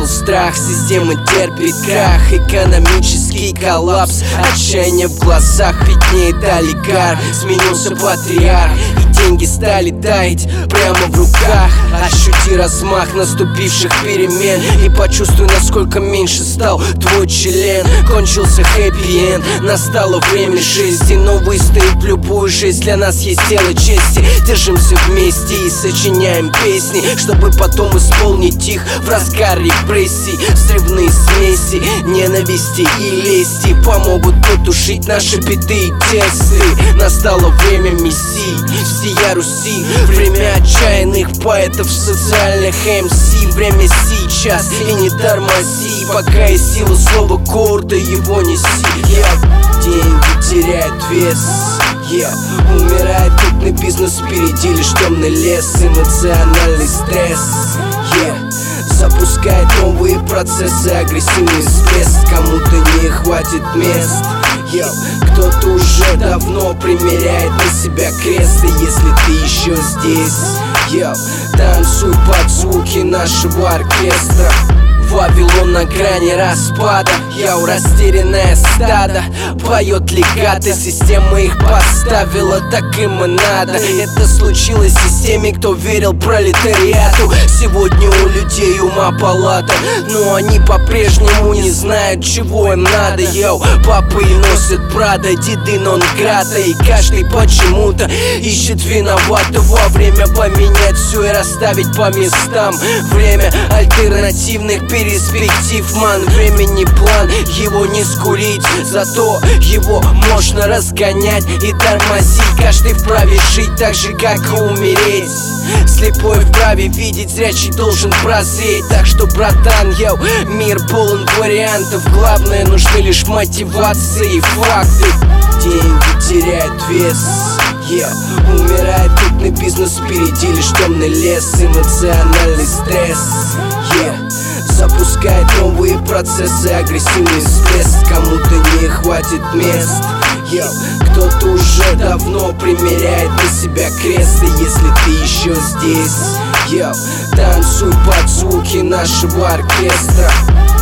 пришел страх, система терпит крах, экономический коллапс, отчаяние в глазах, пятнеет олигарх, сменился патриарх, и деньги стали таять прямо в руках. Ощути размах наступивших перемен и почувствуй, насколько меньше стал твой член. Кончился хэппи-энд, настало время жести, но выстоит любую жизнь, для нас есть дело чести. Держимся вместе и сочиняем песни, чтобы потом исполнить их в разгар репрессий. Взрывные смеси ненависти и лести помогут потушить наши биты и тексты. Настало время мессии всея Руси, время отчаянных поэтов, социальных МС. Время сейчас, и не тормози, пока есть сила слова гордо его неси. Деньги теряют вес, умирает крупный бизнес, впереди лишь темный лес, эмоциональный стресс, запускает новые процессы, агрессивный всплеск, кому-то не хватит мест. Кто-то уже давно примеряет на себя крест, и если ты еще здесь, танцуй под звуки нашего оркестра. Вавилон на грани распада, растерянное стадо поет легато, система их поставила, так им и надо. Это случилось с теми, кто верил пролетариату. Сегодня у людей ума палата, но они по-прежнему не знают, чего им надо. Папы носят Прада, деды нон-грата, и каждый почему-то ищет виноватого. Время поменять все и расставить по местам. Время альтернативных перспектив, ман, времени план, его не скурить, зато его можно разгонять и тормозить. Каждый вправе жить так же, как и умереть. Слепой вправе видеть, зрячий должен прозреть. Так что, братан, мир полон вариантов, главное, нужны лишь мотивации и факты. Деньги теряют вес, умирает крупный бизнес, впереди лишь темный лес, эмоциональный стресс, запускает новые процессы, агрессивный всплеск, кому-то не хватит мест. Кто-то уже давно примеряет на себя крест, и если ты еще здесь, танцуй под звуки нашего оркестра.